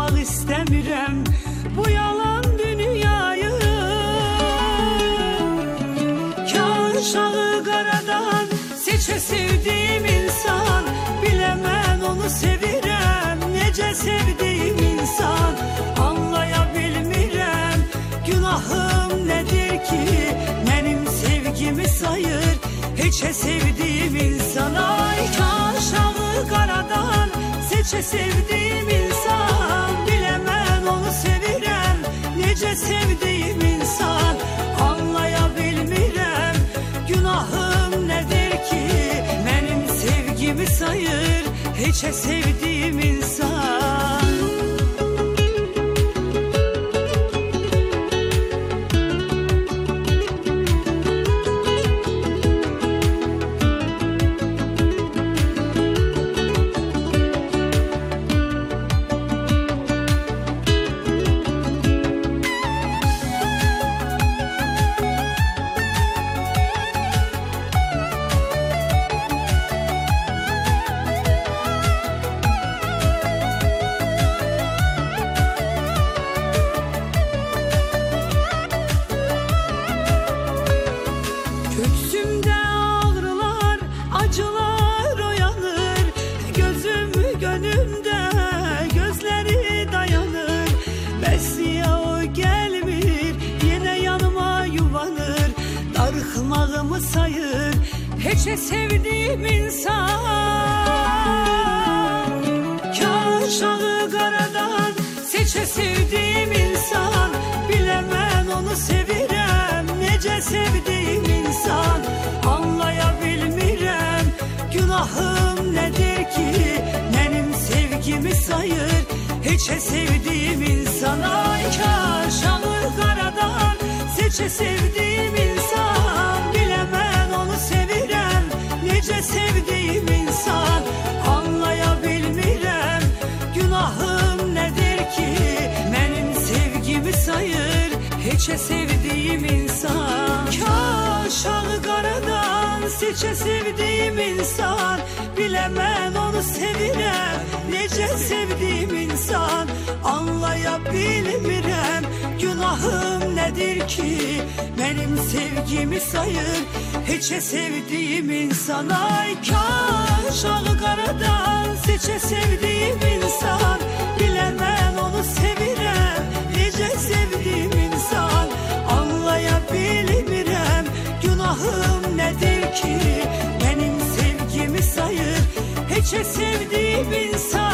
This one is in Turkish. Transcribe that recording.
yaşamak istemirem bu yalan dünyayı. Aşağı qaradan seçe sevdiğim insan, bilemem onu sevirem, nece sevdiğim insan. Anlayabilmirem günahım nedir ki, benim sevgimi sayır hiçe sevdiğim insana. Aşağı qaradan seçe sevdiğim insan, bilemem onu sevirem, nece sevdiğim insan. Anlayabilmirem günahım nedir ki, benim sevgimi sayır hiçe sevdiğim insan. Göğsümde ağrılar, acılar oyanır, gözüm gönlümde gözleri dayanır. Besiye o gelmir, yine yanıma yuvanır, darıkmağımı sayır hiçe sevdiğim insan. Aşağı qaradan seçe sevdiğim insan, bilemem onu sevirem, nece sevdiğim insan. Anlayabilmirem günahım nedir ki, benim sevgimi sayır hiçe sevdiğim insana. Aşağı qaradan seçe sevdiğim insan, bilemem onu sevirem, nece sevdiğim insan. Anlayabilmirem günahım nedir ki, benim sevgimi sayır hiçe sevdiğim insan. Aşağı qaradan seçe sevdiğim insan, bilemem onu sevirem, nece sevdiğim insan. Anlayabilmirem günahım nedir ki, benim sevgimi sayır hiçe sevdiğim insana. Aşağı qaradan seçe sevdiğim insan, bilemem onu sevirem, nece sevdiğim insan. Anlayabilmirem günahım nedir ki, benim sevgimi sayır hiçe sevdiğim insan.